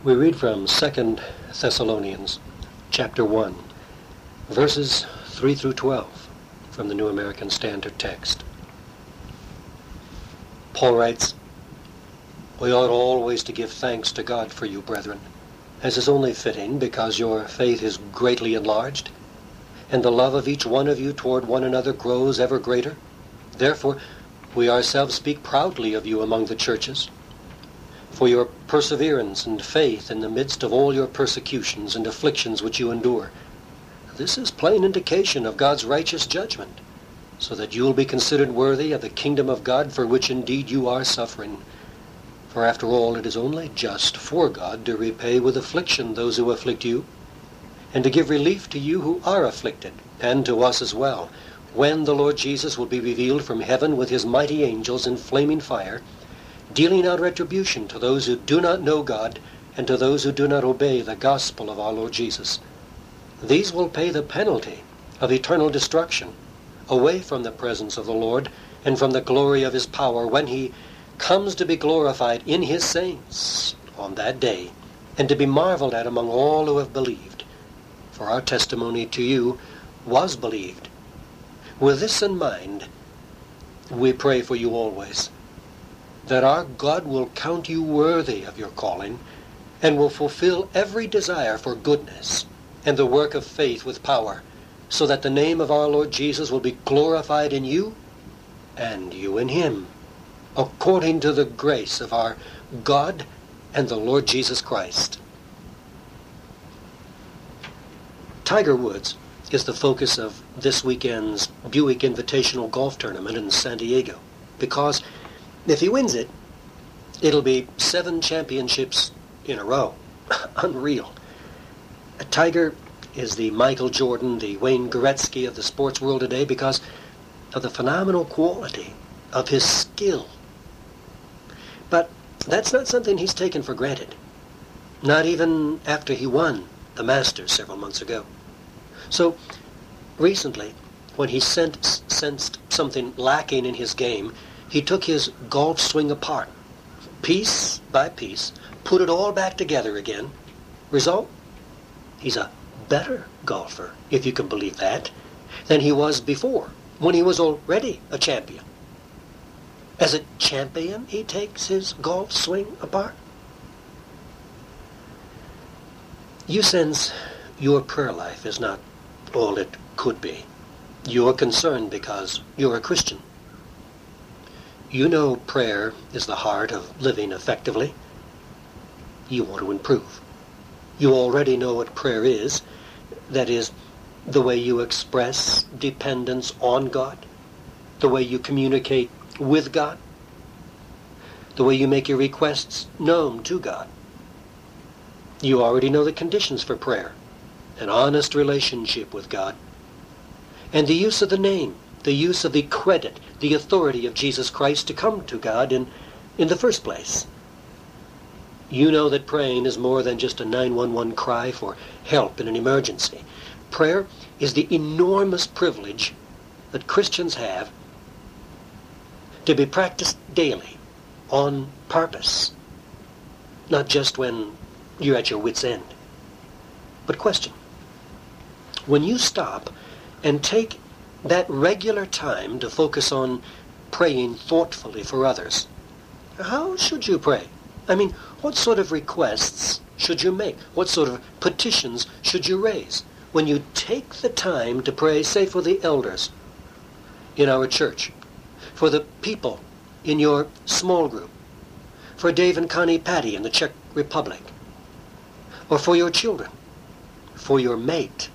We read from 2 Thessalonians chapter 1, verses 3 through 12 from the New American Standard Text. Paul writes, "We ought always to give thanks to God for you, brethren, as is only fitting, because your faith is greatly enlarged, and the love of each one of you toward one another grows ever greater. Therefore, we ourselves speak proudly of you among the churches, for your perseverance and faith in the midst of all your persecutions and afflictions which you endure. This is plain indication of God's righteous judgment, so that you will be considered worthy of the kingdom of God, for which indeed you are suffering. For after all, it is only just for God to repay with affliction those who afflict you, and to give relief to you who are afflicted, and to us as well, when the Lord Jesus will be revealed from heaven with his mighty angels in flaming fire, dealing out retribution to those who do not know God and to those who do not obey the gospel of our Lord Jesus. These will pay the penalty of eternal destruction, away from the presence of the Lord and from the glory of his power, when he comes to be glorified in his saints on that day, and to be marveled at among all who have believed. For our testimony to you was believed. With this in mind, we pray for you always, that our God will count you worthy of your calling, and will fulfill every desire for goodness and the work of faith with power, so that the name of our Lord Jesus will be glorified in you and you in him, according to the grace of our God and the Lord Jesus Christ." Tiger Woods is the focus of this weekend's Buick Invitational Golf Tournament in San Diego, because if he wins it, it'll be 7 championships in a row. Unreal. Tiger is the Michael Jordan, the Wayne Gretzky of the sports world today because of the phenomenal quality of his skill. But that's not something he's taken for granted, not even after he won the Masters several months ago. So recently, when he sensed something lacking in his game, he took his golf swing apart, piece by piece, put it all back together again. Result? He's a better golfer, if you can believe that, than he was before, when he was already a champion. As a champion, he takes his golf swing apart. You sense your prayer life is not all it could be. You're concerned because you're a Christian. You know prayer is the heart of living effectively. You want to improve. You already know what prayer is. That is, the way you express dependence on God, the way you communicate with God, the way you make your requests known to God. You already know the conditions for prayer, an honest relationship with God, and the use of the name, the use of the credit, the authority of Jesus Christ to come to God in the first place. You know that praying is more than just a 911 cry for help in an emergency. Prayer is the enormous privilege that Christians have to be practiced daily, on purpose, not just when you're at your wit's end. But question, when you stop and take that regular time to focus on praying thoughtfully for others, how should you pray? I mean, what sort of requests should you make? What sort of petitions should you raise when you take the time to pray, say, for the elders in our church, for the people in your small group, for Dave and Connie Patty in the Czech Republic, or for your children, for your mate?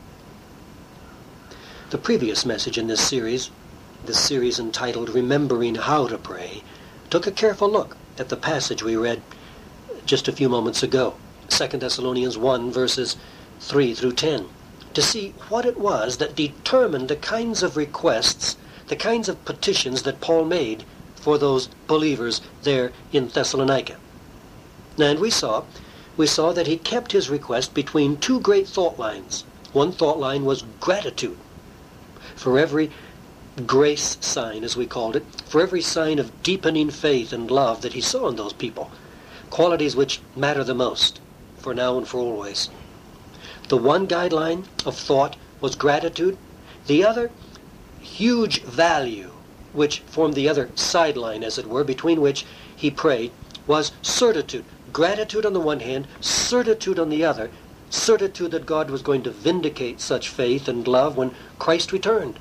The previous message in this series entitled Remembering How to Pray, took a careful look at the passage we read just a few moments ago, 2 Thessalonians 1, verses 3 through 10, to see what it was that determined the kinds of requests, the kinds of petitions that Paul made for those believers there in Thessalonica. And we saw that he kept his request between 2 great thought lines. One thought line was gratitude for every grace sign, as we called it, for every sign of deepening faith and love that he saw in those people. qualities which matter the most for now and for always. The one guideline of thought was gratitude. The other, huge value, which formed the other sideline, as it were, between which he prayed, was certitude. Gratitude on the one hand, certitude on the other, certitude that God was going to vindicate such faith and love when Christ returned.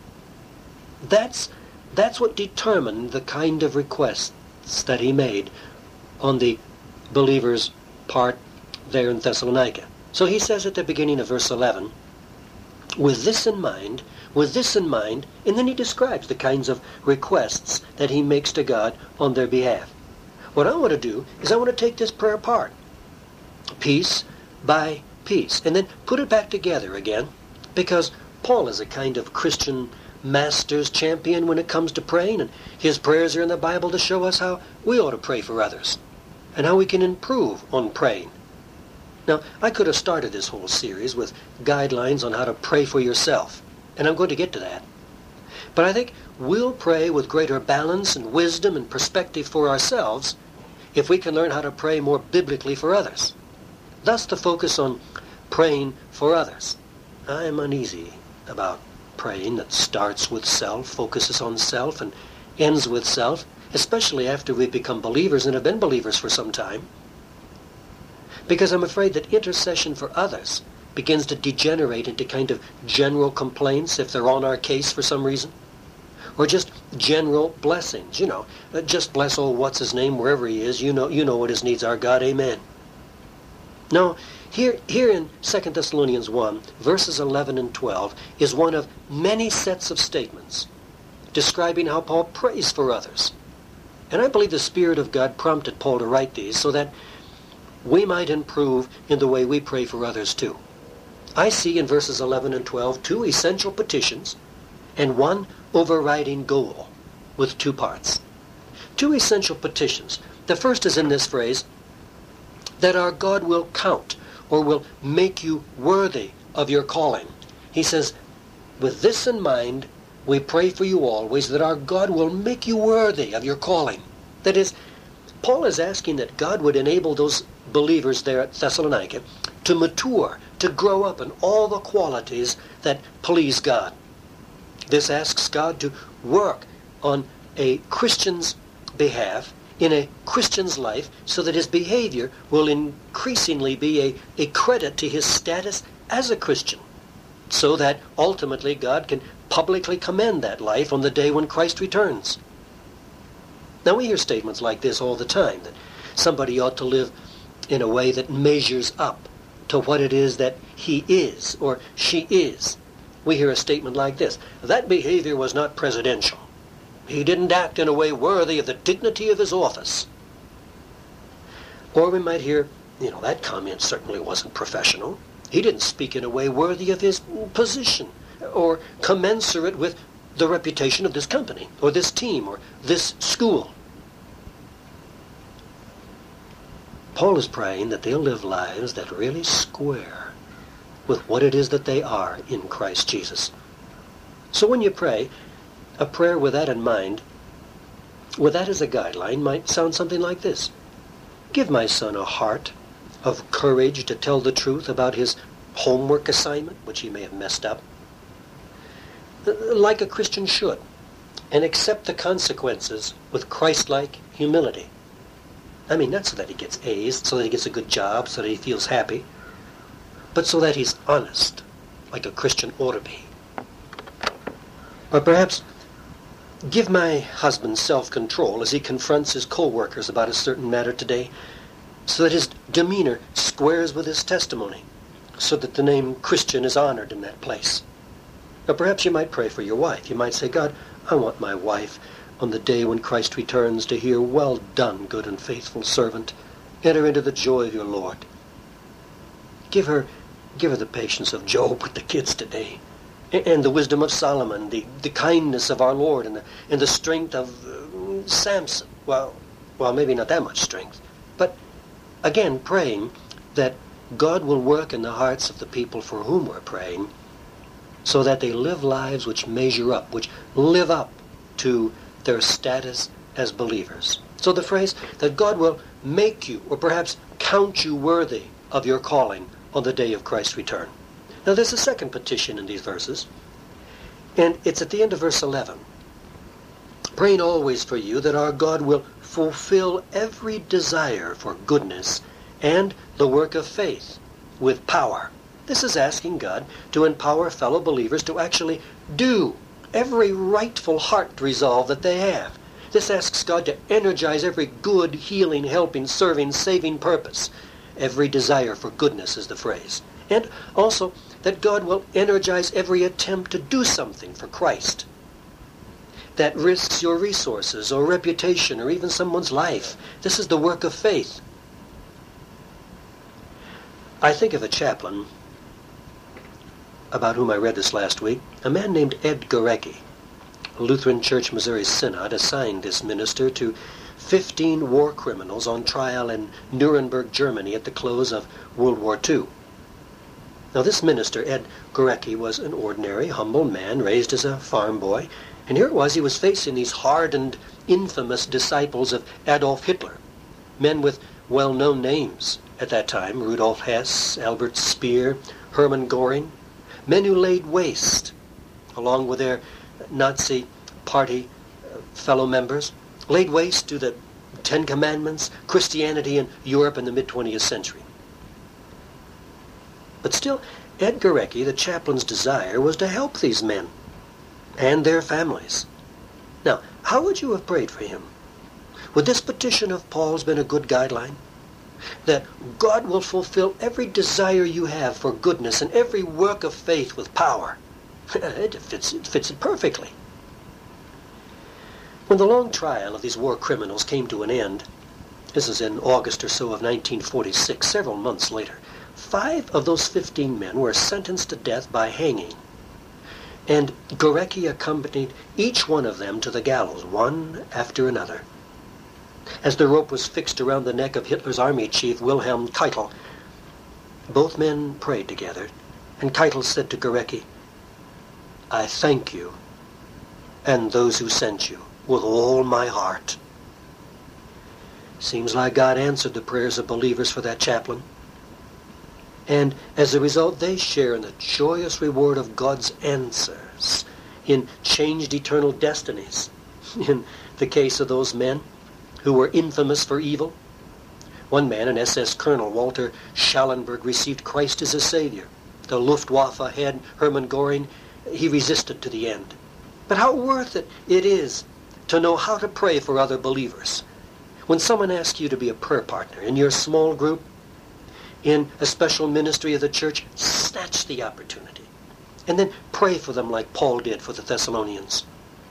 That's what determined the kind of requests that he made on the believers' part there in Thessalonica. So he says at the beginning of verse 11, with this in mind, and then he describes the kinds of requests that he makes to God on their behalf. What I want to do is I want to take this prayer apart, piece by piece, and then put it back together again, because Paul is a kind of Christian master's champion when it comes to praying, and his prayers are in the Bible to show us how we ought to pray for others, and how we can improve on praying. Now, I could have started this whole series with guidelines on how to pray for yourself, and I'm going to get to that. But I think we'll pray with greater balance and wisdom and perspective for ourselves if we can learn how to pray more biblically for others. Thus, the focus on praying for others. I'm uneasy about praying that starts with self, focuses on self, and ends with self, especially after we've become believers and have been believers for some time. Because I'm afraid that intercession for others begins to degenerate into kind of general complaints if they're on our case for some reason. Or just general blessings, just bless old what's-his-name wherever he is. You know what his needs are, God, amen. No, here in 2 Thessalonians 1, verses 11 and 12, is one of many sets of statements describing how Paul prays for others. And I believe the Spirit of God prompted Paul to write these so that we might improve in the way we pray for others too. I see in verses 11 and 12 two essential petitions and one overriding goal with two parts. Two essential petitions. The first is in this phrase, that our God will count or will make you worthy of your calling. He says, with this in mind, we pray for you always that our God will make you worthy of your calling. That is, Paul is asking that God would enable those believers there at Thessalonica to mature, to grow up in all the qualities that please God. This asks God to work on a Christian's behalf, in a Christian's life, so that his behavior will increasingly be a credit to his status as a Christian, so that ultimately God can publicly commend that life on the day when Christ returns. Now we hear statements like this all the time, that somebody ought to live in a way that measures up to what it is that he is or she is. We hear a statement like this, that behavior was not presidential. He didn't act in a way worthy of the dignity of his office. Or we might hear, that comment certainly wasn't professional. He didn't speak in a way worthy of his position or commensurate with the reputation of this company or this team or this school. Paul is praying that they'll live lives that really square with what it is that they are in Christ Jesus. So when you pray, a prayer with that in mind, with that as a guideline, might sound something like this. Give my son a heart of courage to tell the truth about his homework assignment, which he may have messed up, like a Christian should, and accept the consequences with Christ-like humility. I mean, not so that he gets A's, so that he gets a good job, so that he feels happy, but so that he's honest, like a Christian ought to be. Or perhaps, give my husband self-control as he confronts his co-workers about a certain matter today, so that his demeanor squares with his testimony, so that the name Christian is honored in that place. Or perhaps you might pray for your wife. You might say, God, I want my wife on the day when Christ returns to hear, well done, good and faithful servant. Enter into the joy of your Lord. Give her the patience of Job with the kids today, and the wisdom of Solomon, the kindness of our Lord, and the strength of Samson. Well, maybe not that much strength. But again, praying that God will work in the hearts of the people for whom we're praying, so that they live lives which measure up, which live up to their status as believers. So the phrase that God will make you, or perhaps count you worthy of your calling on the day of Christ's return. Now there's a second petition in these verses, and it's at the end of verse 11. Praying always for you that our God will fulfill every desire for goodness and the work of faith with power. This is asking God to empower fellow believers to actually do every rightful heart resolve that they have. This asks God to energize every good, healing, helping, serving, saving purpose. Every desire for goodness is the phrase. And also that God will energize every attempt to do something for Christ that risks your resources or reputation or even someone's life. This is the work of faith. I think of a chaplain about whom I read this last week, a man named Ed Gurecki. Lutheran Church Missouri Synod assigned this minister to 15 war criminals on trial in Nuremberg, Germany at the close of World War II. Now this minister, Ed Gurecki, was an ordinary, humble man raised as a farm boy, and here it was he was facing these hardened, infamous disciples of Adolf Hitler, men with well-known names at that time, Rudolf Hess, Albert Speer, Hermann Göring, men who laid waste, along with their Nazi party fellow members, laid waste to the Ten Commandments, Christianity in Europe in the mid-20th century. But still, Ed Gurecki, the chaplain's desire was to help these men and their families. Now, how would you have prayed for him? Would this petition of Paul's been a good guideline? That God will fulfill every desire you have for goodness and every work of faith with power. It fits it perfectly. When the long trial of these war criminals came to an end, this is in August or so of 1946, several months later, 5 of those 15 men were sentenced to death by hanging. And Gurecki accompanied each one of them to the gallows, one after another. As the rope was fixed around the neck of Hitler's army chief, Wilhelm Keitel, both men prayed together, and Keitel said to Gurecki, "I thank you and those who sent you with all my heart." Seems like God answered the prayers of believers for that chaplain. And as a result, they share in the joyous reward of God's answers in changed eternal destinies. In the case of those men who were infamous for evil, one man, an SS Colonel, Walter Schallenberg, received Christ as his Savior. The Luftwaffe head, Hermann Göring, he resisted to the end. But how worth it is to know how to pray for other believers. When someone asks you to be a prayer partner in your small group, in a special ministry of the church, snatch the opportunity. And then pray for them like Paul did for the Thessalonians.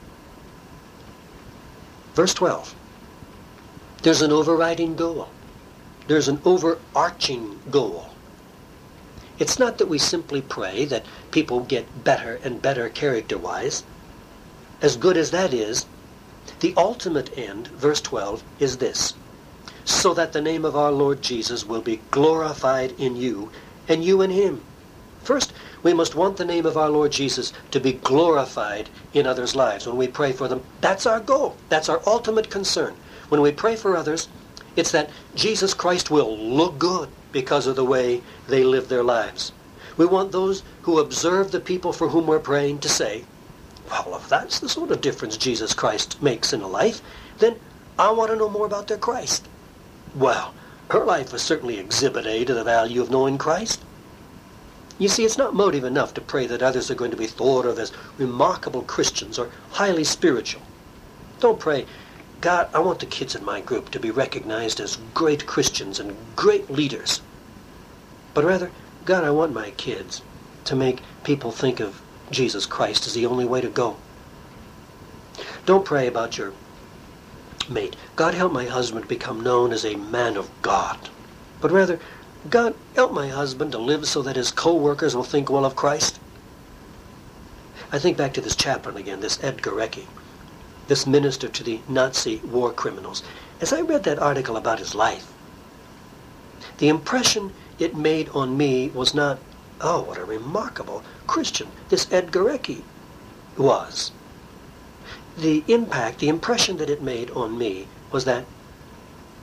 Verse 12. There's an overriding goal. There's an overarching goal. It's not that we simply pray that people get better and better character-wise. As good as that is, the ultimate end, verse 12, is this: so that the name of our Lord Jesus will be glorified in you, and you in him. First, we must want the name of our Lord Jesus to be glorified in others' lives. When we pray for them, that's our goal. That's our ultimate concern. When we pray for others, it's that Jesus Christ will look good because of the way they live their lives. We want those who observe the people for whom we're praying to say, well, if that's the sort of difference Jesus Christ makes in a life, then I want to know more about their Christ. Well, her life was certainly Exhibit A to the value of knowing Christ. You see, it's not motive enough to pray that others are going to be thought of as remarkable Christians or highly spiritual. Don't pray, God, I want the kids in my group to be recognized as great Christians and great leaders. But rather, God, I want my kids to make people think of Jesus Christ as the only way to go. Don't pray about your mate, God, help my husband become known as a man of God. But rather, God, help my husband to live so that his co-workers will think well of Christ. I think back to this chaplain again, this Ed Gurecki, this minister to the Nazi war criminals. As I read that article about his life, the impression it made on me was not, oh, what a remarkable Christian this Ed Gurecki was. The impact, the impression that it made on me was that,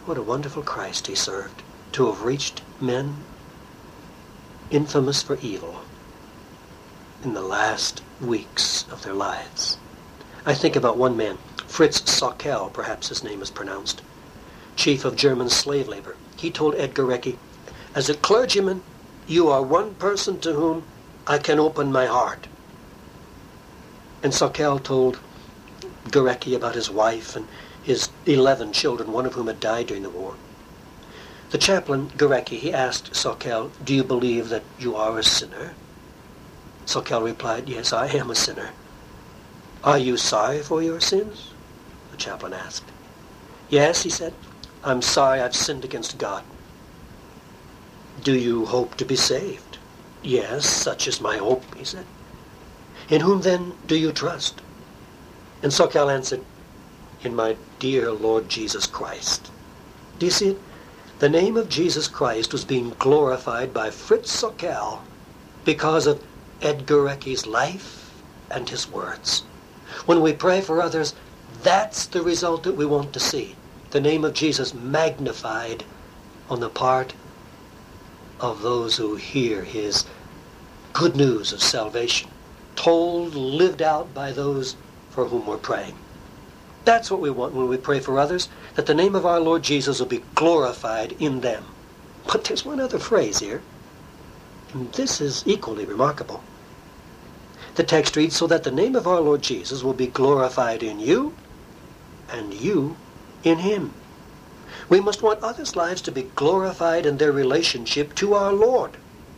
What a wonderful Christ he served, to have reached men infamous for evil in the last weeks of their lives. I think about one man, Fritz Sauckel, perhaps his name is pronounced, chief of German slave labor. He told Edgar Recke, "As a clergyman, you are one person to whom I can open my heart." And Sauckel told Gurecki about his wife and his 11 children, one of whom had died during the war. The chaplain, Gurecki, he asked Sauckel, "Do you believe that you are a sinner?" Sauckel replied, "Yes, I am a sinner." "Are you sorry for your sins?" the chaplain asked. "Yes," he said, "I'm sorry I've sinned against God." "Do you hope to be saved?" "Yes, such is my hope," he said. "In whom then do you trust?" And Sauckel answered, "In my dear Lord Jesus Christ." Do you see it? The name of Jesus Christ was being glorified by Fritz Sauckel because of Edgar Recke's life and his words. When we pray for others, that's the result that we want to see. The name of Jesus magnified on the part of those who hear his good news of salvation, told, lived out by those for whom we're praying. That's what we want when we pray for others, that the name of our Lord Jesus will be glorified in them. But there's one other phrase here, and this is equally remarkable. The text reads, "So that the name of our Lord Jesus will be glorified in you, and you in him." We must want others' lives to be glorified in their relationship to our Lord.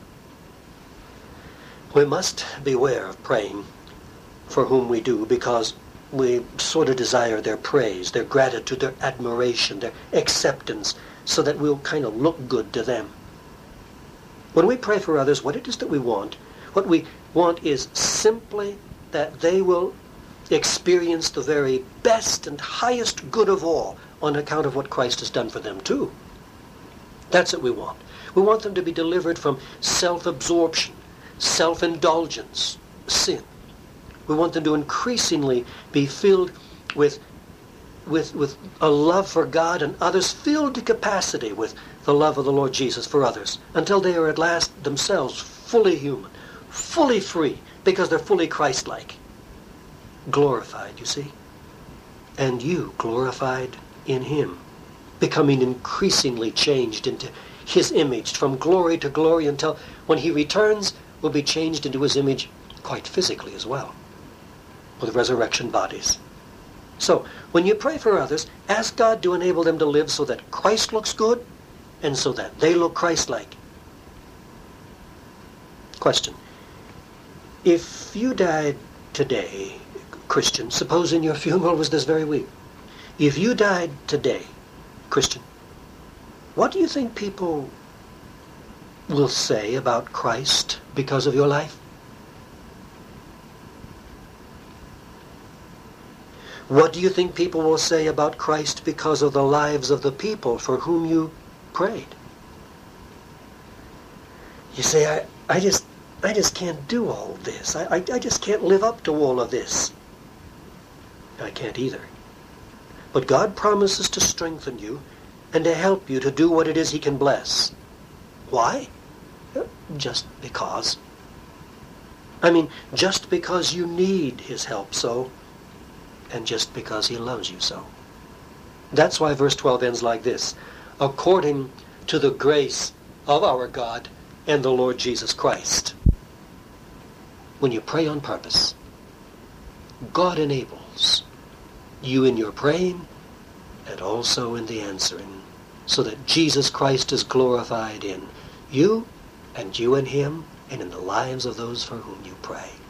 We must beware of praying for whom we do, because we sort of desire their praise, their gratitude, their admiration, their acceptance, so that we'll kind of look good to them. When we pray for others, what it is that we want, what we want is simply that they will experience the very best and highest good of all on account of what Christ has done for them too. That's what we want. We want them to be delivered from self-absorption, self-indulgence, sin. We want them to increasingly be filled with a love for God and others, filled to capacity with the love of the Lord Jesus for others, until they are at last themselves fully human, fully free, because they're fully Christ-like. Glorified, you see. And you glorified in him, becoming increasingly changed into his image from glory to glory, until when he returns, we'll be changed into his image quite physically as well, with resurrection bodies. So, when you pray for others, ask God to enable them to live so that Christ looks good and so that they look Christ-like. Question. If you died today, Christian, supposing your funeral was this very week, if you died today, Christian, what do you think people will say about Christ because of your life? What do you think people will say about Christ because of the lives of the people for whom you prayed? You say, I just can't do all this. I just can't live up to all of this. I can't either. But God promises to strengthen you and to help you to do what it is he can bless. Why? Just because. I mean, just because you need his help so, and just because he loves you so. That's why verse 12 ends like this: according to the grace of our God and the Lord Jesus Christ. When you pray on purpose, God enables you in your praying and also in the answering, so that Jesus Christ is glorified in you and you in him and in the lives of those for whom you pray.